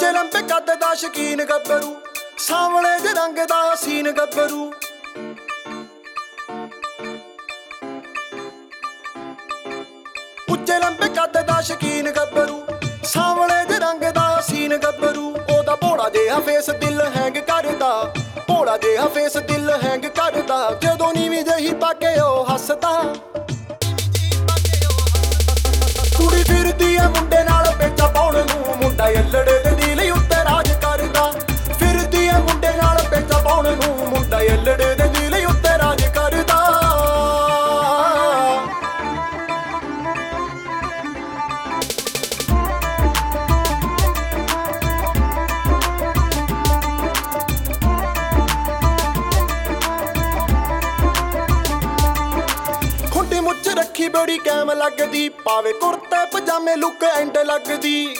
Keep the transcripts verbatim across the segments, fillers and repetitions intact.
ਉੱਚੇ ਲੰਬੇ ਕੱਦ ਦਾ ਸ਼ਕੀਨ ਗੱਭਰੂ, ਸਾਂਵਲੇ ਜਿਹੇ ਰੰਗ ਦਾ ਹਸੀਨ ਗੱਭਰੂ। ਉੱਚੇ ਲੰਬੇ ਕੱਦ ਦਾ ਸ਼ਕੀਨ ਗੱਭਰੂ, ਸਾਂਵਲੇ ਜਿਹੇ ਰੰਗ ਦਾ ਹਸੀਨ ਗੱਭਰੂ। ਉਹਦਾ ਭੋਲਾ ਜਿਹਾ ਫੇਸ ਦਿਲ ਹੈਂਗ ਕਰਦਾ, ਭੋਲਾ ਜਿਹਾ ਫੇਸ ਦਿਲ ਹੈਂਗ ਕਰਦਾ। ਜਦੋਂ ਨੀਵੀਂ ਜਿਹੀ ਪਾ ਕੇ ਉਹ ਹੱਸਦਾ, ਕੁੜੀ ਫਿਰਦੀ ਐ ਮੁੰਡੇ ਨਾਲ ਪੇਚਾ ਪਾਉਣ ਨੂੰ, ਮੁੰਡਾ ਯੱਲੜੇ ਦੇ ਦਿਲ ਉੱਤੇ ਰਾਜ ਕਰਦਾ। ਫਿਰਦੀ ਐ ਮੁੰਡੇ ਨਾਲ ਪੇਚਾ ਪਾਉਣ ਨੂੰ, ਮੁੰਡਾ ਯੱਲੜੇ ਦੇ ਦਿਲ ਉੱਤੇ ਰਾਜ ਕਰਦਾ। ਖੁੰਡੀ ਮੁੱਛ ਰੱਖੀ ਬੜੀ ਕੈਮ ਲੱਗਦੀ, ਪਾਵੇ ਕੁਰਤੇ ਪਜਾਮੇ ਲੁੱਕ ਐਂਡ ਲੱਗਦੀ।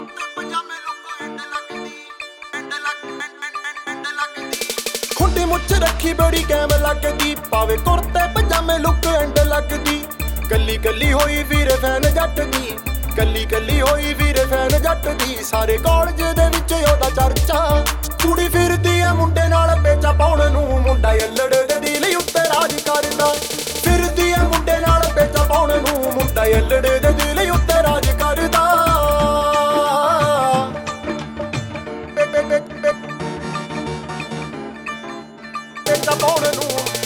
ਖੁੰਡੀ ਮੁੱਛ ਰੱਖੀ ਬੜੀ ਕੈਮ ਲੱਗਦੀ, ਪਾਵੇ ਕੁਰਤੇ ਪਜਾਮੇ ਲੁੱਕ ਐਂਡ ਲੱਗਦੀ। ਕੱਲੀ ਕੱਲੀ ਹੋਈ ਵੀਰੇ ਫੈਨ ਜੱਟ ਦੀ, ਕੱਲੀ ਕੱਲੀ ਹੋਈ ਵੀਰੇ ਫੈਨ ਜੱਟ ਦੀ। ਸਾਰੇ ਕਾਲਜ ਦੇ ਵਿੱਚ ਉਹਦਾ ਚਰਚਾ, ਕੁੜੀ ਫਿਰਦੀ ਐ ਮੁੰਡੇ ਨਾਲ ਪੇਚਾ ਪਾਉਣ ਨੂੰ, ਮੁੰਡਾ ਯੱਲੜੇ ਦੇ ਦਿਲ ਉੱਤੇ ਰਾਜ ਕਰਦਾ। ਫਿਰਦੀ ਐ ਮੁੰਡੇ ਨਾਲ ਪੇਚਾ ਪਾਉਣ ਨੂੰ, ਮੁੰਡਾ ਯੱਲੜੇ ਦੇ ਦਿਲ ਉੱਤੇ ਰਾਜ ਕਰਦਾ। ਪੇਚਾ ਪਾਉਣ ਨੂੰ,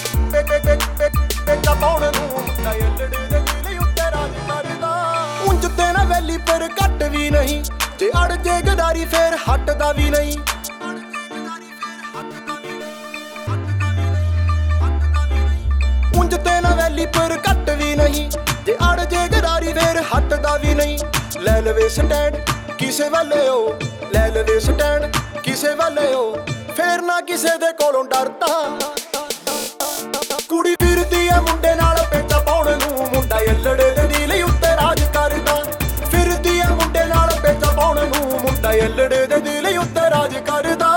ਪੇਚਾ ਪਾਉਣ ਨੂੰ, ਮੁੰਡਾ ਯੱਲੜੇ ਦੇ ਦਿਲ ਉੱਤੇ ਰਾਜ ਕਰਦਾ। ਉਂਝ ਤੇ ਨਾ ਵੈਲੀ ਪਰ ਘੱਟ ਵੀ ਨਹੀਂ, ਜੇ ਅੜ ਜੇ ਗਦਾਰੀ ਫੇਰ ਹਟਦਾ ਵੀ ਨਹੀਂ। ਉਂਝ ਤੇ ਨਾ ਵੈਲੀ ਪਰ ਘੱਟ ਵੀ ਨਹੀਂ, ਜੇ ਅੜ ਜੇ ਗਦਾਰੀ ਫੇਰ ਹਟਦਾ ਵੀ ਨਹੀਂ। ਲੈ ਲਵੇ ਸਟੈਂਡ ਕਿਸੇ ਵੱਲੇ ਉਹ, ਲੈ ਲਵੇ ਸਟੈਂਡ ਕਿਸੇ ਵੱਲੇ ਉਹ, ਫੇਰ ਨਾ ਕਿਸੇ ਦੇ ਕੋਲੋਂ ਡਰਦਾ। ਕੁੜੀ ਫਿਰਦੀ ਐ ਮੁੰਡੇ ਨਾਲ ਪੇਚਾ ਪਾਉਣ ਨੂੰ, ਮੁੰਡਾ ਯੱਲੜੇ ਦੇ ਦਿਲ ਉੱਤੇ ਰਾਜ ਕਰਦਾ। ਫਿਰਦੀ ਐ ਮੁੰਡੇ ਨਾਲ ਪੇਚਾ ਪਾਉਣ ਨੂੰ, ਮੁੰਡਾ ਯੱਲੜੇ ਦੇ ਦਿਲ ਉੱਤੇ ਰਾਜ ਕਰਦਾ।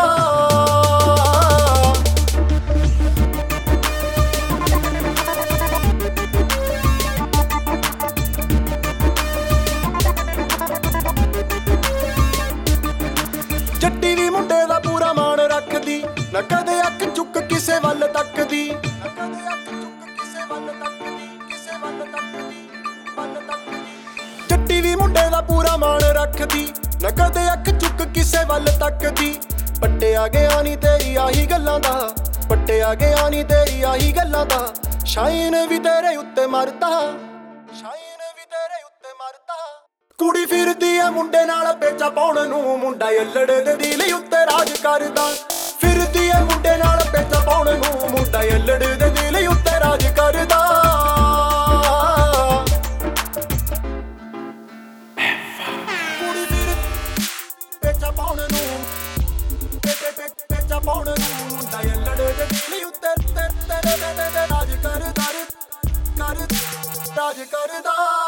ਜੱਟੀ ਵੀ ਮੁੰਡੇ ਦਾ ਪੂਰਾ ਮਾਣ ਰੱਖਦੀ, ਨਾ ਕਦੇ ਅੱਖ ਚੁੱਕ ਕਿਸੇ ਵੱਲ ਤੱਕਦੀ। ਨਾ ਕਦੇ ਅੱਖ ਚੁੱਕ ਕਿਸੇ ਵੱਲ ਤੱਕਦੀ, ਕਿਸੇ ਵੱਲ ਤੱਕਦੀ, ਵੱਲ ਤੱਕਦੀ। ਜੱਟੀ ਵੀ ਮੁੰਡੇ ਦਾ ਪੂਰਾ ਮਾਣ ਰੱਖਦੀ, ਨਾ ਕਦੇ ਅੱਖ ਚੁੱਕ ਕਿਸੇ ਵੱਲ ਤੱਕਦੀ। ਪੱਟਿਆ ਗਿਆ ਨੀ ਤੇਰੀ ਆਹੀ ਗੱਲਾਂ ਦਾ, ਪੱਟਿਆ ਗਿਆ ਨੀ ਤੇਰੀ ਆਹੀ ਗੱਲਾਂ ਦਾ। ਸ਼ਾਈਨ ਵੀ ਤੇਰੇ ਉੱਤੇ ਮਰਦਾ, ਸ਼ਾਈਨ ਵੀ ਤੇਰੇ ਉੱਤੇ ਮਰਦਾ। ਕੁੜੀ ਫਿਰਦੀ ਐ ਮੁੰਡੇ ਨਾਲ ਪੇਚਾ ਪਾਉਣ ਨੂੰ, ਮੁੰਡਾ ਯੱਲੜੇ ਦੇ ਦਿਲ ਉੱਤੇ ਰਾਜ ਕਰਦਾ। ਫਿਰਦੀ ਐ ਮੁੰਡੇ ਨਾਲ ਪੇਚਾ ਪਾਉਣ ਨੂੰ, ਮੁੰਡਾ ਯੱਲੜੇ ਦੇ ਦਿਲ ਉੱਤੇ ਰਾਜ ਕਰਦਾ। ਕੁੜੀ ਫਿਰ ਪੇਚਾ ਪਾਉਣ ਨੂੰ, ਪੇਚਾ ਪਾਉਣ ਨੂੰ, ਮੁੰਡਾ ਯੱਲੜੇ ਦੇ ਦਿਲ ਉੱਤੇ ਰਾਜ ਕਰਦਾ, ਰਾਜ ਕਰਦਾ।